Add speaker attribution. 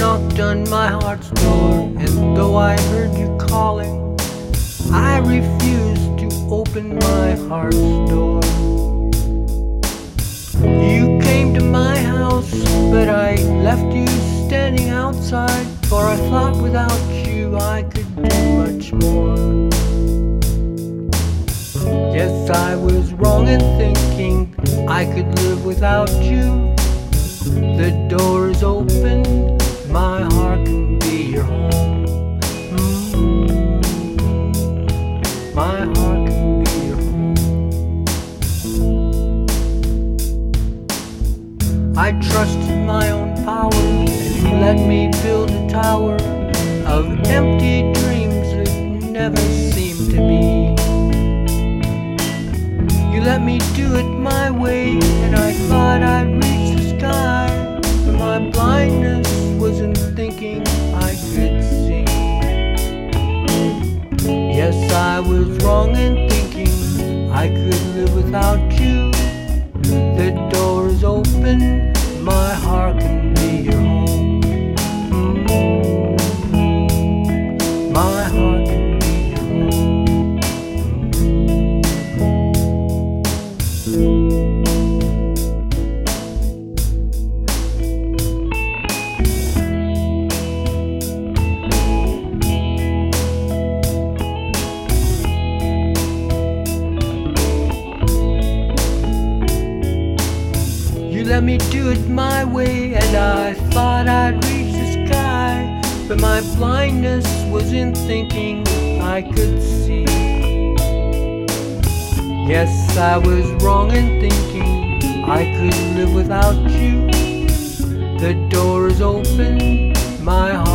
Speaker 1: knocked on my heart's door, and though I heard you calling, I refused to open my heart's door. You came to my house, but I left you standing outside, for I thought without you I could do much more. Yes, I was wrong in thinking I could live without you. The door is open, my heart can be your home. My heart can be your home. I trusted my own power, and you let me build a tower of empty dreams that never seemed to be. You let me do it my way, and I thought I'd reach the sky, but my blindness was in thinking I could see. Yes, I was wrong in thinking I could live without you. The door is open, my heart can be your home. My heart can be your home. You let me do it my way, and I thought I'd reach the sky, but my blindness was in thinking I could see. Yes, I was wrong in thinking I could live without you. The door is open, my heart